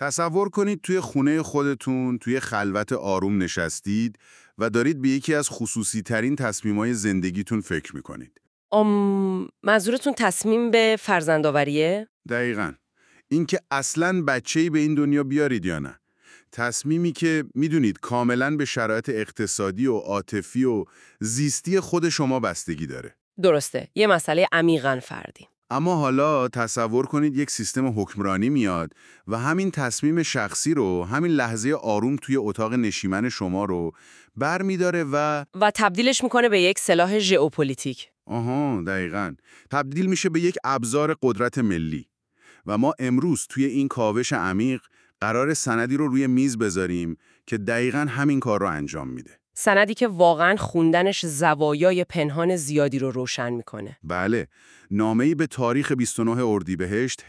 تصور کنید توی خونه خودتون توی خلوت آروم نشستید و دارید به یکی از خصوصی ترین تصمیمای زندگیتون فکر میکنید. منظورتون تصمیم به فرزندآوریه؟ دقیقاً. این که اصلاً بچه‌ای به این دنیا بیارید یا نه. تصمیمی که میدونید کاملاً به شرایط اقتصادی و عاطفی و زیستی خود شما بستگی داره. درسته، یه مسئله عمیقاً فردی. اما حالا تصور کنید یک سیستم حکمرانی میاد و همین تصمیم شخصی رو، همین لحظه آروم توی اتاق نشیمن شما رو برمی‌داره و تبدیلش میکنه به یک سلاح ژئوپلیتیک. آها، دقیقاً. تبدیل میشه به یک ابزار قدرت ملی. و ما امروز توی این کاوش عمیق قرار سندی رو روی میز بذاریم که دقیقاً همین کار رو انجام میده. سندی که واقعاً خوندنش زوایای پنهان زیادی رو روشن میکنه. بله، نامه‌ای به تاریخ 29 اردیبهشت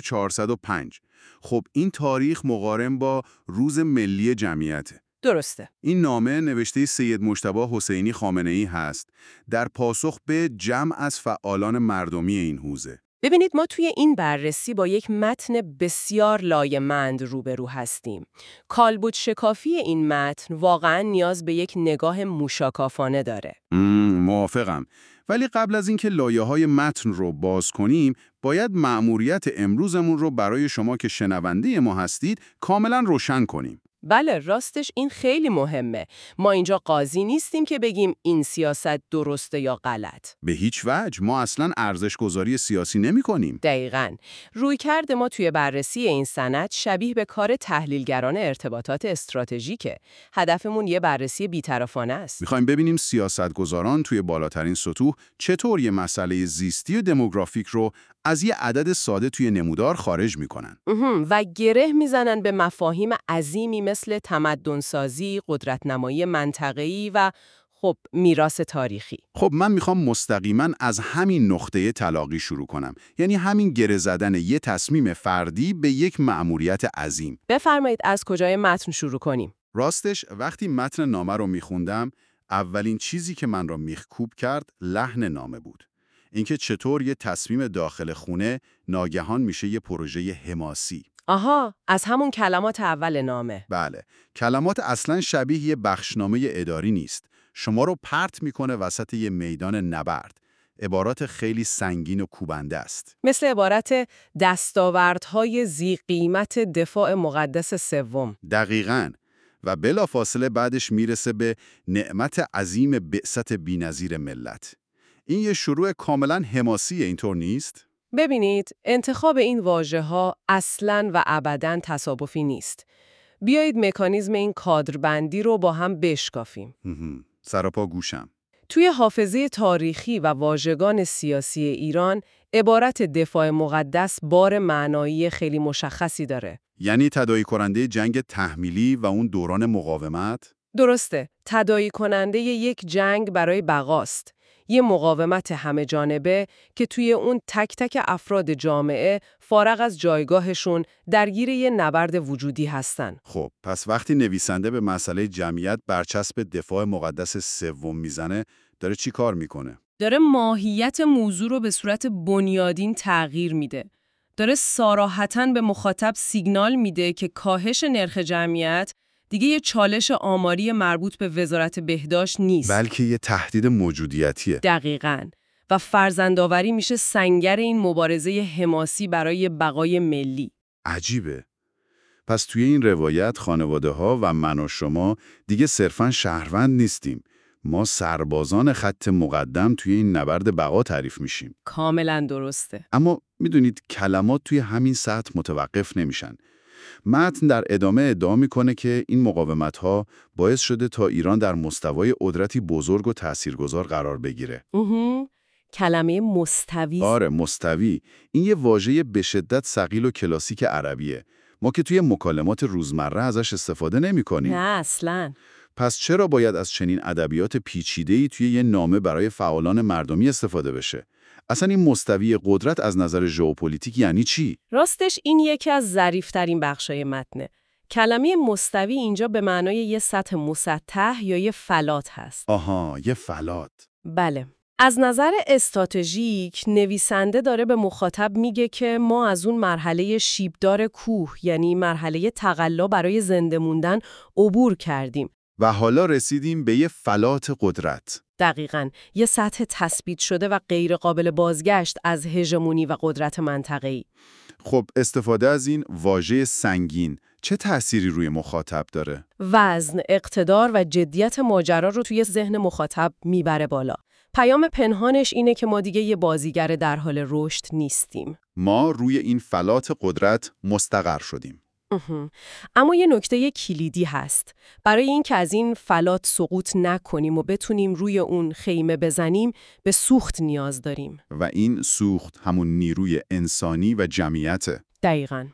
1405. خب این تاریخ مقارن با روز ملی جمعیته. درسته. این نامه نوشته سید مجتبی حسینی خامنه‌ای هست در پاسخ به جمع از فعالان مردمی این حوزه. ببینید ما توی این بررسی با یک متن بسیار لایه‌مند روبرو هستیم. کالبد شکافی این متن واقعاً نیاز به یک نگاه موشاکافانه داره. موافقم. ولی قبل از اینکه لایه‌های متن رو باز کنیم، باید مأموریت امروزمون رو برای شما که شنونده ما هستید کاملا روشن کنیم. بله، راستش این خیلی مهمه. ما اینجا قاضی نیستیم که بگیم این سیاست درسته یا غلط. به هیچ وجه ما اصلا ارزش‌گذاری سیاسی نمی‌کنیم. دقیقاً. رویکرد ما توی بررسی این سند شبیه به کار تحلیلگران ارتباطات استراتژیکه. هدفمون یه بررسی بی‌طرفانه است. می‌خوایم ببینیم سیاستگزاران توی بالاترین سطوح چطور یه مسئله زیستی و دموگرافیک رو از یه عدد ساده توی نمودار خارج می‌کنن. و گره میزنن به مفاهیم عظیمی مثل تمدنسازی، قدرتنمایی منطقه‌ای و خب میراث تاریخی. خب من میخوام مستقیما از همین نقطه تلاقی شروع کنم. یعنی همین گره زدن یه تصمیم فردی به یک مأموریت عظیم. بفرمایید از کجای متن شروع کنیم؟ راستش وقتی متن نامه رو میخوندم، اولین چیزی که من را میخکوب کرد لحن نامه بود. اینکه چطور یه تصمیم داخل خونه ناگهان میشه یه پروژه حماسی. آها، از همون کلمات اول نامه. بله، کلمات اصلا شبیه یه بخشنامه اداری نیست. شما رو پرت میکنه وسط یه میدان نبرد. عبارات خیلی سنگین و کوبنده است. مثل عبارت دستاوردهای ذی قیمت دفاع مقدس سوم. دقیقاً. و بلافاصله بعدش میرسه به نعمت عظیم بعثت بی‌نظیر ملت. این یه شروع کاملاً حماسی، اینطور نیست؟ ببینید، انتخاب این واژه‌ها اصلاً و ابداً تصادفی نیست. بیایید مکانیزم این کادربندی رو با هم بشکافیم. سراپا گوشم. توی حافظه تاریخی و واژگان سیاسی ایران، عبارت دفاع مقدس بار معنایی خیلی مشخصی داره. یعنی تداعی کننده جنگ تحمیلی و اون دوران مقاومت؟ درسته، تداعی کننده یک جنگ برای بقاست. یه مقاومت همه جانبه که توی اون تک تک افراد جامعه فارغ از جایگاهشون درگیر یه نبرد وجودی هستن. خب، پس وقتی نویسنده به مسئله جمعیت برچسب دفاع مقدس سوم میزنه، داره چی کار میکنه؟ داره ماهیت موضوع رو به صورت بنیادین تغییر میده. داره صراحتاً به مخاطب سیگنال میده که کاهش نرخ جمعیت دیگه یه چالش آماری مربوط به وزارت بهداشت نیست. بلکه یه تهدید موجودیتیه. دقیقاً. و فرزندآوری میشه سنگر این مبارزه حماسی برای بقای ملی. عجیبه. پس توی این روایت خانواده‌ها و من و شما دیگه صرفاً شهروند نیستیم. ما سربازان خط مقدم توی این نبرد بقا تعریف میشیم. کاملاً درسته. اما میدونید کلمات توی همین سطح متوقف نمیشن. متن در ادامه ادعا میکنه که این مقاومت‌ها باعث شده تا ایران در مستوای قدرتی بزرگ و تاثیرگذار قرار بگیره. کلمه مستوی. آره، مستوی. این یه واژه به شدت ثقیل و کلاسیک عربیه. ما که توی مکالمات روزمره ازش استفاده نمی‌کنیم. نه اصلاً. پس چرا باید از چنین ادبیات پیچیده‌ای توی یه نامه برای فعالان مردمی استفاده بشه؟ اصلا این مستوی قدرت از نظر ژئوپلیتیک یعنی چی؟ راستش این یکی از ظریف‌ترین بخشای متنه. کلمه مستوی اینجا به معنای یه سطح مسطح یا یه فلات هست. آها، یه فلات. بله. از نظر استراتژیک، نویسنده داره به مخاطب میگه که ما از اون مرحله شیبدار کوه، یعنی مرحله تقلا برای زنده موندن، عبور کردیم. و حالا رسیدیم به یه فلات قدرت. دقیقاً، یه سطح تثبیت شده و غیر قابل بازگشت از هژمونی و قدرت منطقه‌ای. خب استفاده از این واژه سنگین چه تأثیری روی مخاطب داره؟ وزن، اقتدار و جدیت ماجرا رو توی ذهن مخاطب میبره بالا. پیام پنهانش اینه که ما دیگه یه بازیگر در حال رشد نیستیم. ما روی این فلات قدرت مستقر شدیم. اما یه نکته کلیدی هست. برای اینکه از این فلات سقوط نکنیم و بتونیم روی اون خیمه بزنیم، به سوخت نیاز داریم. و این سوخت همون نیروی انسانی و جمعیته. دقیقاً.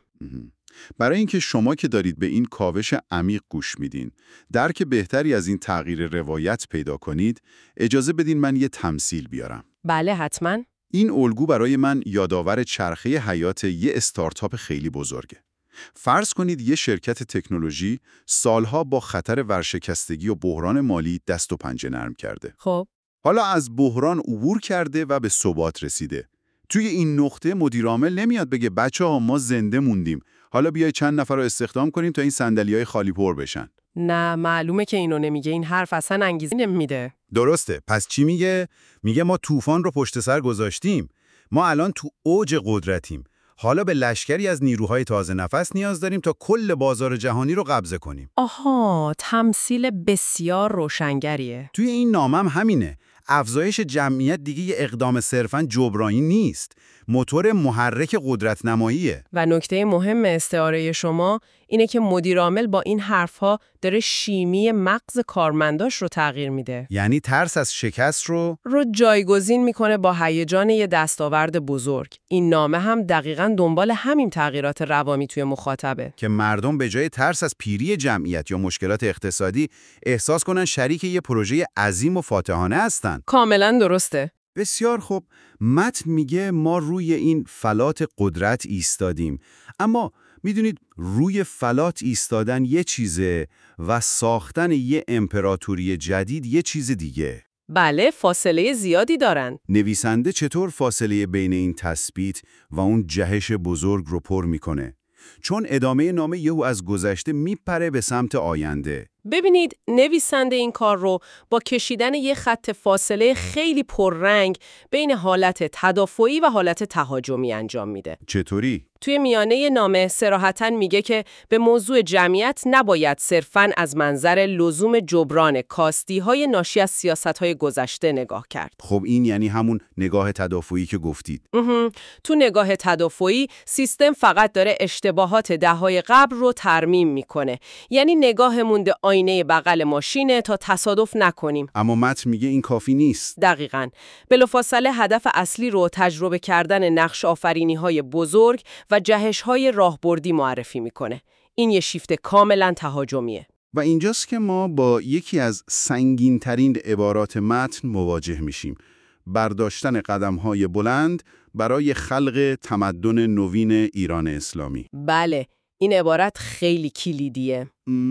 برای اینکه شما که دارید به این کاوش عمیق گوش میدین، درک بهتری از این تغییر روایت پیدا کنید، اجازه بدین من یه تمثیل بیارم. بله حتماً. این الگو برای من یادآور چرخه حیات یه استارتاپ خیلی بزرگه. فرض کنید یه شرکت تکنولوژی سالها با خطر ورشکستگی و بحران مالی دست و پنجه نرم کرده. خب. حالا از بحران عبور کرده و به ثبات رسیده. توی این نقطه مدیر عامل نمیاد بگه بچه‌ها ما زنده موندیم، حالا بیای چند نفر رو استخدام کنیم تا این صندلی‌های خالی پر بشن. نه، معلومه که اینو نمیگه. این حرف اصلا انگیزه نمیده. درسته. پس چی میگه؟ میگه ما طوفان رو پشت سر گذاشتیم. ما الان تو اوج قدرتیم. حالا به لشکری از نیروهای تازه نفس نیاز داریم تا کل بازار جهانی رو قبضه کنیم. آها، تمثیل بسیار روشنگریه. توی این نامم همینه. افزایش جمعیت دیگه یه اقدام صرفاً جبرانی نیست. موتور محرک قدرت نماییه. و نکته مهم استعاره شما اینه که مدیر عامل با این حرفها داره شیمی مغز کارمنداش رو تغییر میده. یعنی ترس از شکست رو جایگزین میکنه با هیجان یه دستاورد بزرگ. این نامه هم دقیقاً دنبال همین تغییرات روانی توی مخاطبه. که مردم به جای ترس از پیری جمعیت یا مشکلات اقتصادی احساس کنن شریک یه پروژه عظیم و فاتحانه هستن. کاملاً درسته. بسیار خوب. متن میگه ما روی این فلات قدرت ایستادیم. اما میدونید روی فلات ایستادن یه چیزه و ساختن یه امپراتوری جدید یه چیز دیگه. بله، فاصله زیادی دارن. نویسنده چطور فاصله بین این تثبیت و اون جهش بزرگ رو پر میکنه؟ چون ادامه نامه یهو از گذشته میپره به سمت آینده. ببینید، نویسنده این کار رو با کشیدن یه خط فاصله خیلی پررنگ بین حالت تدافعی و حالت تهاجمی انجام میده. چطوری؟ توی میانه نامه صراحتاً میگه که به موضوع جمعیت نباید صرفاً از منظر لزوم جبران کاستی‌های ناشی از سیاست‌های گذشته نگاه کرد. خب این یعنی همون نگاه تدافعی که گفتید. تو نگاه تدافعی سیستم فقط داره اشتباهات دهه‌های قبل رو ترمیم میکنه. یعنی نگاهمون به آینه بغل ماشینه تا تصادف نکنیم. اما متن میگه این کافی نیست. دقیقاً. بلافاصله هدف اصلی رو تجربه کردن نقش آفرینی‌های بزرگ و جهش‌های راهبردی معرفی میکنه. این یه شیفت کاملاً تهاجمیه. و اینجاست که ما با یکی از سنگین‌ترین عبارات متن مواجه میشیم. برداشتن قدم‌های بلند برای خلق تمدن نوین ایران اسلامی. بله، این عبارت خیلی کلیدیه.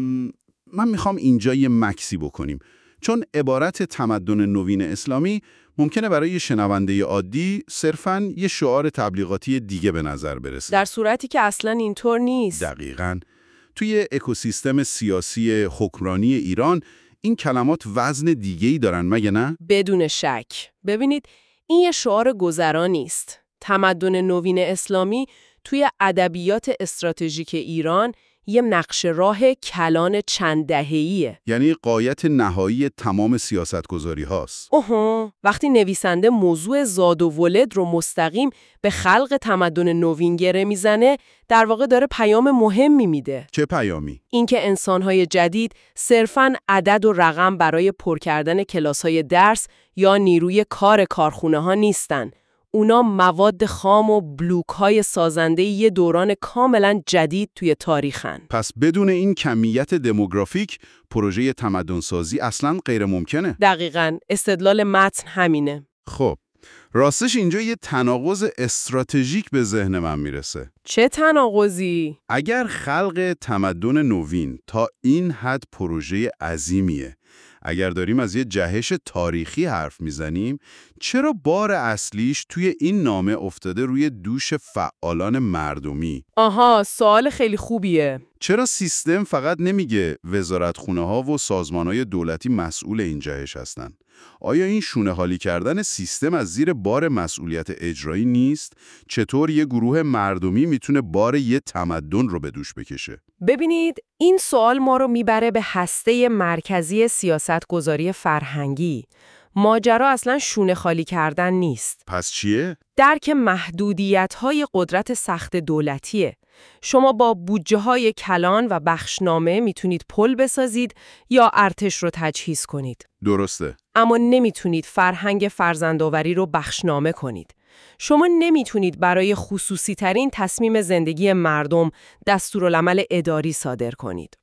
من میخوام اینجا یه مکسی بکنیم. چون عبارت تمدن نوین اسلامی ممکنه برای شنونده عادی صرفاً یه شعار تبلیغاتی دیگه به نظر برسه. در صورتی که اصلاً اینطور نیست. دقیقاً. توی اکوسیستم سیاسی حکمرانی ایران این کلمات وزن دیگه‌ای دارن، مگه نه؟ بدون شک. ببینید، این یه شعار گذرا نیست. تمدن نوین اسلامی توی ادبیات استراتژیک ایران یه نقش راه کلان چند دهه‌ایه. یعنی غایت نهایی تمام سیاستگذاری هاست. وقتی نویسنده موضوع زاد و ولد رو مستقیم به خلق تمدن نوین گره میزنه، در واقع داره پیام مهمی میده. چه پیامی؟ اینکه انسان‌های جدید صرفاً عدد و رقم برای پر کردن کلاس‌های درس یا نیروی کار کارخونه‌ها نیستن. اونا مواد خام و بلوک‌های سازنده یه دوران کاملاً جدید توی تاریخن. پس بدون این کمیت دموگرافیک پروژه تمدن‌سازی اصلاً غیر ممکنه. دقیقاً. استدلال متن همینه. خب، راستش اینجا یه تناقض استراتژیک به ذهن من میرسه. چه تناقضی؟ اگر خلق تمدن نوین تا این حد پروژه عظیمیه، اگر داریم از یه جهش تاریخی حرف میزنیم، چرا بار اصلیش توی این نامه افتاده روی دوش فعالان مردمی؟ آها، سوال خیلی خوبیه. چرا سیستم فقط نمیگه وزارتخونه‌ها و سازمان‌های دولتی مسئول این جهش هستن؟ آیا این شونه‌حالی کردن سیستم از زیر بار مسئولیت اجرایی نیست؟ چطور یه گروه مردمی میتونه بار یه تمدن رو به دوش بکشه؟ ببینید، این سوال ما رو میبره به هسته مرکزی سیاستگذاری فرهنگی. ماجرا اصلا شونه خالی کردن نیست. پس چیه؟ درک محدودیت‌های قدرت سخت دولتیه. شما با بودجه‌های کلان و بخشنامه میتونید پل بسازید یا ارتش رو تجهیز کنید. درسته. اما نمیتونید فرهنگ فرزندآوری رو بخشنامه کنید. شما نمیتونید برای خصوصی ترین تصمیم زندگی مردم دستورالعمل اداری صادر کنید.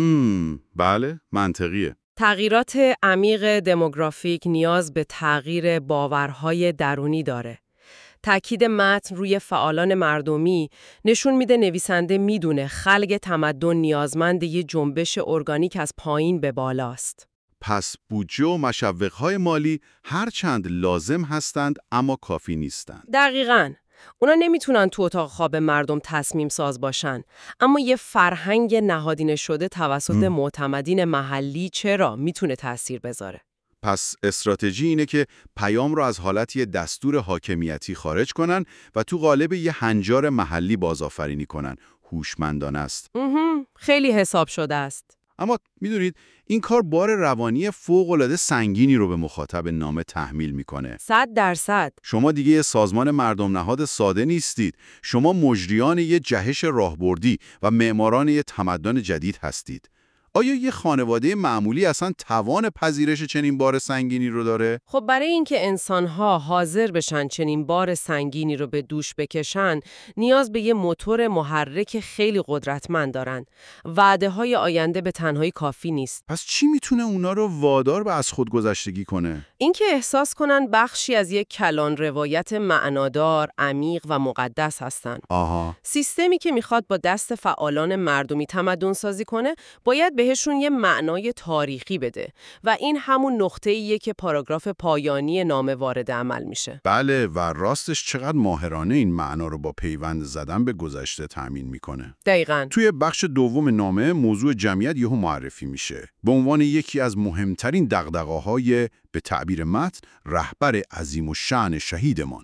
بله، منطقیه. تغییرات عمیق دموگرافیک نیاز به تغییر باورهای درونی داره. تأکید متن روی فعالان مردمی نشون میده نویسنده میدونه خلق تمدن نیازمند یه جنبش ارگانیک از پایین به بالاست. پس بودجه و مشوق‌های مالی هرچند لازم هستند اما کافی نیستند. دقیقاً. اونا نمیتونن تو اتاق خواب مردم تصمیم ساز باشن، اما یه فرهنگ نهادینه شده توسط معتمدین محلی چرا میتونه تأثیر بذاره. پس استراتژی اینه که پیام رو از حالت یه دستور حاکمیتی خارج کنن و تو قالب یه هنجار محلی بازآفرینی کنن. هوشمندانه است. خیلی حساب شده است. اما میدونید این کار بار روانی فوق‌العاده سنگینی رو به مخاطب نامه تحمیل میکنه. 100%. شما دیگه یه سازمان مردم نهاد ساده نیستید. شما مجریان یه جهش راهبردی و معماران یه تمدن جدید هستید. آیا یه خانواده معمولی اصلا توان پذیرش چنین بار سنگینی رو داره؟ خب برای اینکه انسان‌ها حاضر بشن چنین بار سنگینی رو به دوش بکشن، نیاز به یه موتور محرک خیلی قدرتمند دارن. وعده‌های آینده به تنهایی کافی نیست. پس چی میتونه اونا رو وادار به از خودگذشتگی کنه؟ اینکه احساس کنن بخشی از یک کلان روایت معنادار، عمیق و مقدس هستن. آها. سیستمی که میخواد با دست فعالان مردمی تمدن سازی کنه، باید بهشون یه معنای تاریخی بده و این همون نقطه‌ایه که پاراگراف پایانی نامه وارد عمل میشه. بله، و راستش چقدر ماهرانه این معنا رو با پیوند زدن به گذشته تأمین میکنه. دقیقاً. توی بخش دوم نامه موضوع جمعیت یهو معرفی میشه به عنوان یکی از مهمترین دغدغه‌های به تعبیر متن رهبر عظیم الشأن شهیدمان.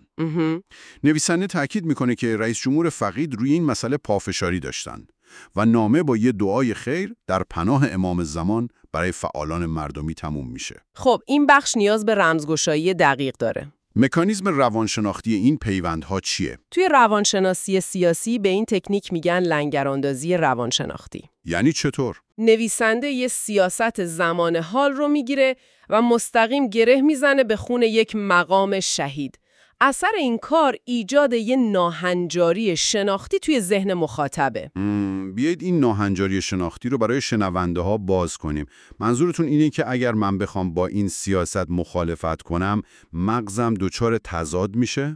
نویسنده تاکید میکنه که رئیس جمهور فقید روی این مسئله پافشاری داشتن و نامه با یه دعای خیر در پناه امام زمان برای فعالان مردمی تموم میشه. خب این بخش نیاز به رمزگشایی دقیق داره. مکانیزم روانشناختی این پیوندها چیه؟ توی روانشناسی سیاسی به این تکنیک میگن لنگراندازی روانشناختی. یعنی چطور؟ نویسنده یه سیاست زمان حال رو میگیره و مستقیم گره میزنه به خون یک مقام شهید. اثر این کار ایجاد یه ناهنجاری شناختی توی ذهن مخاطبه. بیایید این ناهنجاری شناختی رو برای شنونده ها باز کنیم. منظورتون اینه که اگر من بخوام با این سیاست مخالفت کنم، مغزم دچار تضاد میشه؟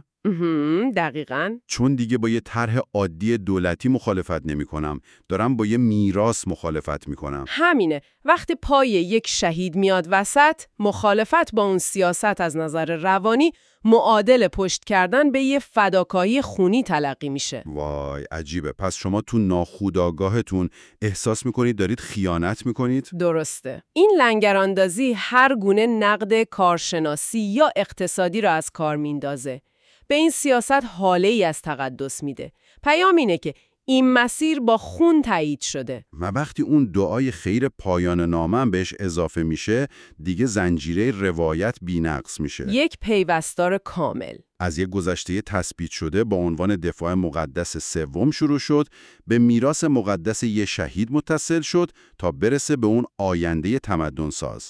دقیقاً. چون دیگه با یه طرح عادی دولتی مخالفت نمی کنم. دارم با یه میراث مخالفت می کنم. همینه. وقتی پای یک شهید میاد وسط، مخالفت با اون سیاست از نظر روانی معادل پشت کردن به یه فداکاری خونی تلقی میشه. وای عجیبه. پس شما تو ناخودآگاهتون احساس میکنید دارید خیانت میکنید؟ درسته. این لنگراندازی هر گونه نقد کارشناسی یا اقتصادی را از کار میندازه. به این سیاست حاله‌ای از تقدس میده. پیام اینه که این مسیر با خون تایید شده. و وقتی اون دعای خیر پایان نامه بهش اضافه میشه، دیگه زنجیره روایت بی‌نقص میشه. یک پیوستار کامل. از یک گذشته تثبیت شده با عنوان دفاع مقدس سوم شروع شد، به میراث مقدس یه شهید متصل شد تا برسه به اون آینده تمدن ساز.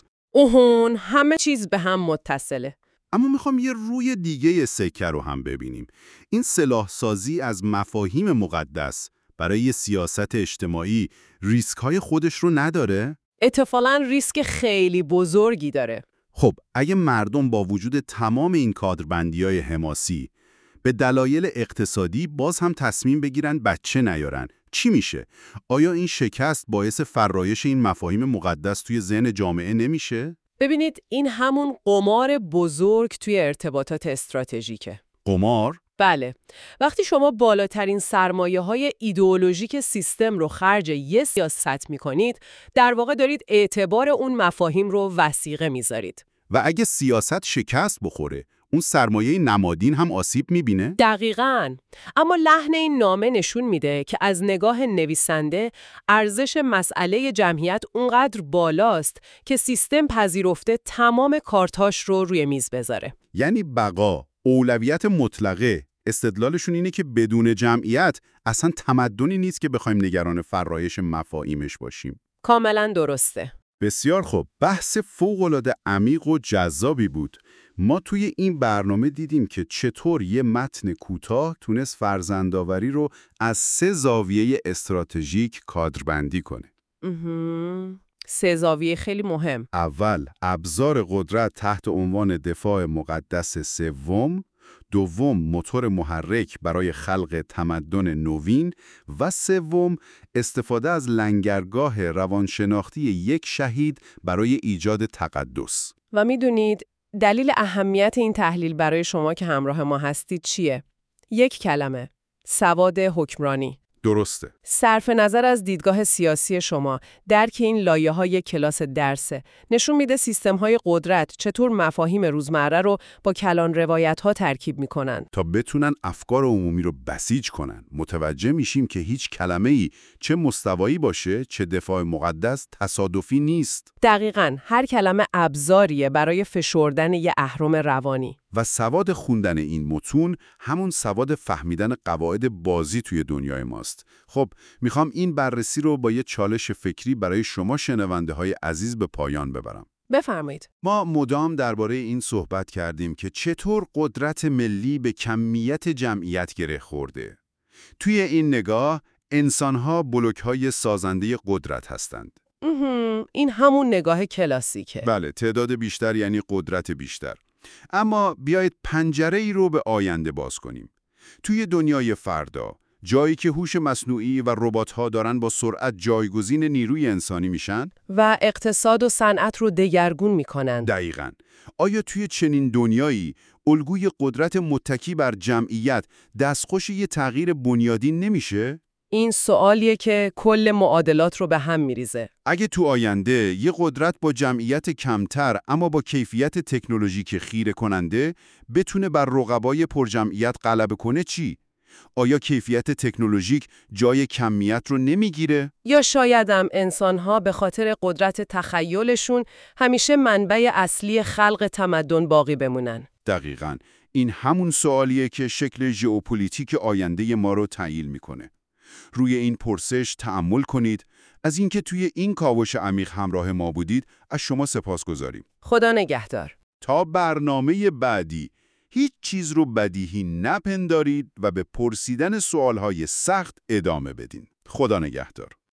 همه چیز به هم متصله. اما میخوام یه روی دیگه سکه رو هم ببینیم. این سلاح سازی از مفاهیم مقدس برای یه سیاست اجتماعی ریسک‌های خودش رو نداره؟ اتفاقاً ریسک خیلی بزرگی داره. خب اگه مردم با وجود تمام این کادربندی‌های حماسی به دلایل اقتصادی باز هم تصمیم بگیرن بچه نیارن، چی میشه؟ آیا این شکست باعث فرایش این مفاهیم مقدس توی ذهن جامعه نمیشه؟ ببینید این همون قمار بزرگ توی ارتباطات استراتژیکه. قمار؟ بله. وقتی شما بالاترین سرمایه‌های ایدئولوژیک سیستم رو خرج یه سیاست می‌کنید، در واقع دارید اعتبار اون مفاهیم رو وثیقه می‌ذارید. و اگه سیاست شکست بخوره، اون سرمایه نمادین هم آسیب می‌بینه؟ دقیقاً. اما لحن این نامه نشون میده که از نگاه نویسنده ارزش مسئله جمعیت اونقدر بالاست که سیستم پذیرفته تمام کارتاش رو روی میز بذاره. یعنی بقا، اولویت مطلقه. استدلالشون اینه که بدون جمعیت اصلا تمدنی نیست که بخوایم نگران فرایش مفاهیمش باشیم. کاملاً درسته. بسیار خوب، بحث فوق‌العاده عمیق و جذابی بود. ما توی این برنامه دیدیم که چطور یه متن کوتاه تونست فرزندآوری رو از 3 زاویه استراتژیک کادربندی کنه. 3 زاویه خیلی مهم. اول، ابزار قدرت تحت عنوان دفاع مقدس سوم، دوم، موتور محرک برای خلق تمدن نوین و سوم، استفاده از لنگرگاه روانشناختی یک شهید برای ایجاد تقدس. و میدونید دلیل اهمیت این تحلیل برای شما که همراه ما هستید چیه؟ یک کلمه: سواد حکمرانی. درسته. صرف نظر از دیدگاه سیاسی شما، درک این لایه‌های کلاس درسه نشون میده سیستم‌های قدرت چطور مفاهیم روزمره رو با کلان روایت‌ها ترکیب می‌کنن تا بتونن افکار عمومی رو بسیج کنن. متوجه میشیم که هیچ کلمه‌ای چه مستوایی باشه، چه دفاع مقدس تصادفی نیست. دقیقاً، هر کلمه ابزاریه برای فشردن یه اهرم روانی. و سواد خوندن این متون همون سواد فهمیدن قواعد بازی توی دنیای ماست. خب، میخوام این بررسی رو با یه چالش فکری برای شما شنونده های عزیز به پایان ببرم. بفرمایید. ما مدام درباره این صحبت کردیم که چطور قدرت ملی به کمیت جمعیت گره خورده. توی این نگاه، انسان‌ها بلوک‌های سازنده قدرت هستند. این همون نگاه کلاسیکه. بله، تعداد بیشتر یعنی قدرت بیشتر. اما بیایید پنجره‌ای رو به آینده باز کنیم. توی دنیای فردا، جایی که هوش مصنوعی و ربات‌ها دارن با سرعت جایگزین نیروی انسانی میشن و اقتصاد و صنعت رو دگرگون میکنن. دقیقاً. آیا توی چنین دنیایی الگوی قدرت متکی بر جمعیت دستخوش یه تغییر بنیادین نمیشه؟ این سوالیه که کل معادلات رو به هم میریزه. اگه تو آینده یه قدرت با جمعیت کمتر اما با کیفیت تکنولوژیک خیره کننده بتونه بر رقبای پرجمعیت غلبه کنه چی؟ آیا کیفیت تکنولوژیک جای کمیت رو نمیگیره؟ یا شایدم انسان‌ها به خاطر قدرت تخیلشون همیشه منبع اصلی خلق تمدن باقی بمونن؟ دقیقاً. این همون سوالیه که شکل ژئوپلیتیک آینده ما رو تعیین میکنه. روی این پرسش تأمل کنید. از اینکه توی این کاوش عمیق همراه ما بودید، از شما سپاسگزاریم. خدا نگهدار. تا برنامه بعدی، هیچ چیز رو بدیهی نپندارید و به پرسیدن سوالهای سخت ادامه بدین. خدا نگهدار.